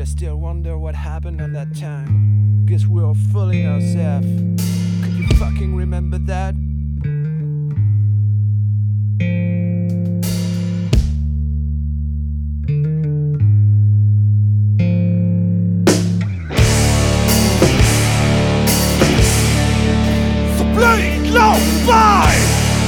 you still wonder what happened on that time? Guess we're all fooling ourselves. Could you fucking remember that? So play it low, bye!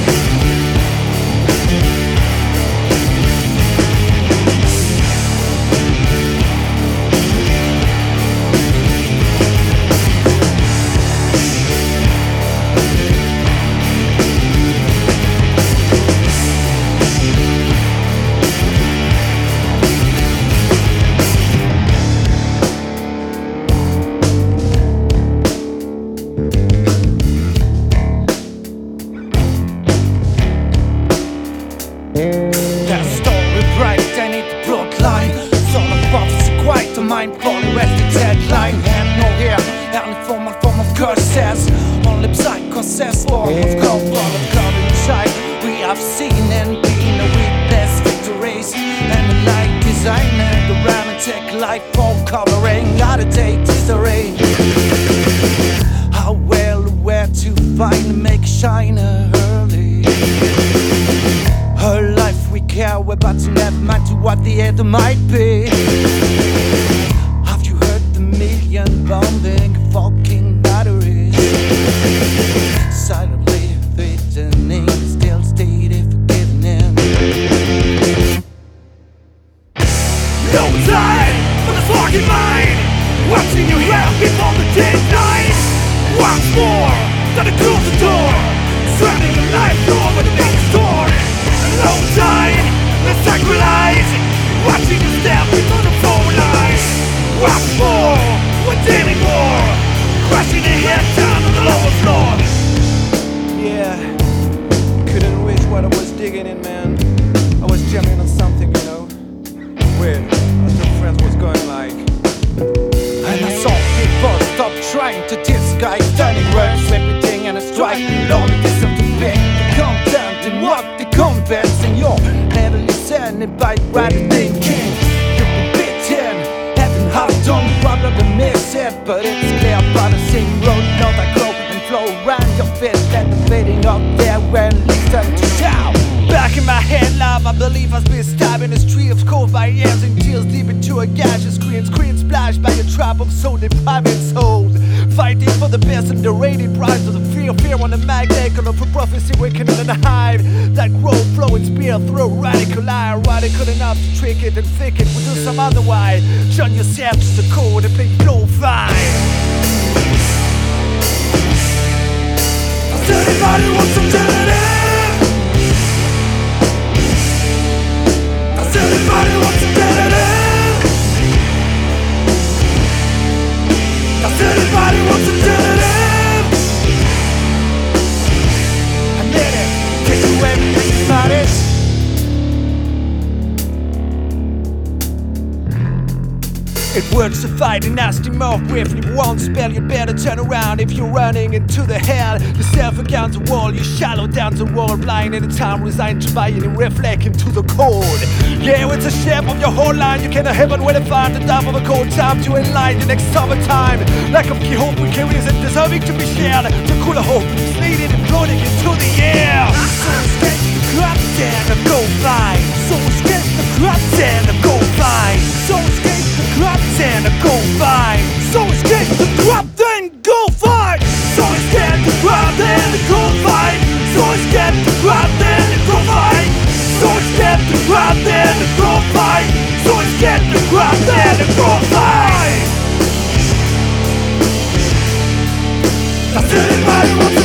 That story bright and it broad line. Son of prophecy, quite a mind falling rested headline. And no hair, any form of curses. Only psychosis, form of cover of covering child. We have seen and been a witness victories. And the light design and the romantic life for covering out of date history. How well where to find and make shine early. Her life we care about to never mind to what the other might be. Have you heard the million bombing fucking batteries? Silently threatening, still stated forgiving. No time for the fucking mind. Watching you here before the deadline. Once more, gotta close the door. Turning the light over the next door. No time, let's sacrifice. Watching you step into the phone line. Once more, what anymore? Crashing the head down to the lower floor. Yeah, couldn't wish what I was digging in, man. I was jamming on something, you know. Weird, I was two friends was going like. And I saw people stop trying to disguise turning words, repeating and a strike. Lord, it is something big. The content and what the converse, and you're never listening by what you're thinking. You've been bitten, haven't had done problem to miss it, but it's clear by the same road, not that glow and flow around your feet. And the fading up there when listen to shout. Back in my head, love, I believe I've been stabbed in the street of cold by years and tears deep into a gaseous screen splashed by a trap of soul deprived souls. Fighting for the best and the rated prize of the fear on the magnet of a prophecy weakening in the hive. That grow, flow and spear through radical lie. Radical enough to trick it and thick it. We'll do some other way. Shun yourself to the code and play blow fine. Does anybody want some gelatin? Does anybody want some gelatin? Does anybody want some gelatin? I need it, take away everything about it. It works to fight a nasty mouth briefly won't spell. You better turn around if you're running into the hell. Yourself against the wall, you shallow down the wall, blind in the time resigned to buy and reflect into the cold. Yeah, it's a shape of your whole line. You cannot heaven when it find the depth of a cold time to enlighten the next summertime. Lack of key hope and curious and deserving to be shared. The cooler hope is needed and floating into the air. So escape the crowds and go fly. So escape the crowds and go fly. So escape the crowds and go fly. So escape the crowd and go fight. So escape the crowd and go fight. So escape the crowd and go fight. So escape the crowd and go fight. So escape the crowd and go fight. Does anybody want to